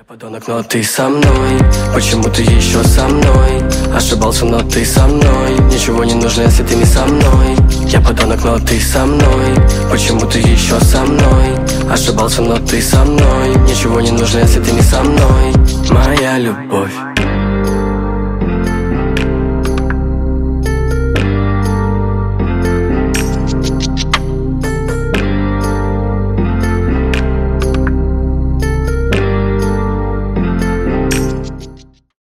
Я подонок, но ты со мной. Почему ты еще со мной? Ошибался, но ты со мной. Ничего не нужно, если ты не со мной. Я подонок, но ты со мной. Почему ты еще со мной? Ошибался, но ты со мной. Ничего не нужно, если ты не со мной. Моя любовь